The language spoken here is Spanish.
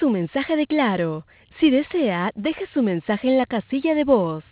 su mensaje de Claro. Si desea, deje su mensaje en la casilla de voz.